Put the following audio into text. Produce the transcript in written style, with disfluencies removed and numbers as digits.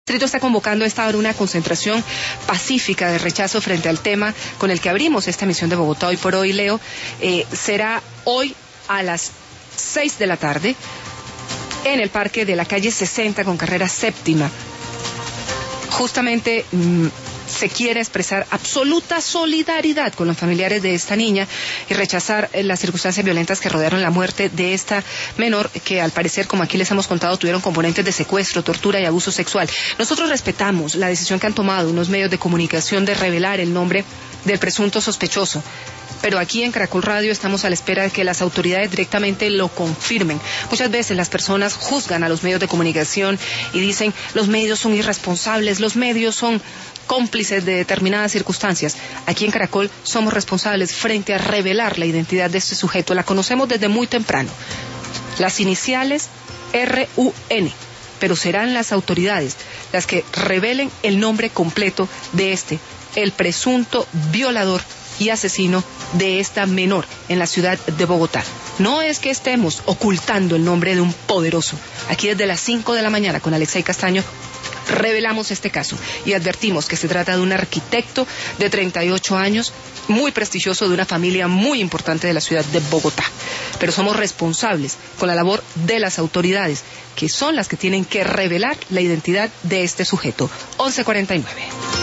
El distrito está convocando a esta hora una concentración pacífica de rechazo frente al tema con el que abrimos esta emisión de Bogotá Hoy por Hoy, Leo. Será hoy a las 6 de la tarde en el parque de la calle 60 con carrera séptima. Justamente se quiere expresar absoluta solidaridad con los familiares de esta niña y rechazar las circunstancias violentas que rodearon la muerte de esta menor, que al parecer, como aquí les hemos contado, tuvieron componentes de secuestro, tortura y abuso sexual. Nosotros respetamos la decisión que han tomado unos medios de comunicación de revelar el nombre del presunto sospechoso, pero aquí en Caracol Radio estamos a la espera de que las autoridades directamente lo confirmen. Muchas veces las personas juzgan a los medios de comunicación y dicen: los medios son irresponsables, los medios son cómplices de determinadas circunstancias. Aquí en Caracol somos responsables frente a revelar la identidad de este sujeto. La conocemos desde muy temprano. Las iniciales RUN, pero serán las autoridades las que revelen el nombre completo de el presunto violador y asesino de esta menor en la ciudad de Bogotá. No es que estemos ocultando el nombre de un poderoso. Aquí desde las 5 de la mañana con Alexei Castaño revelamos este caso y advertimos que se trata de un arquitecto de 38 años, muy prestigioso, de una familia muy importante de la ciudad de Bogotá. Pero somos responsables con la labor de las autoridades, que son las que tienen que revelar la identidad de este sujeto. 11:49.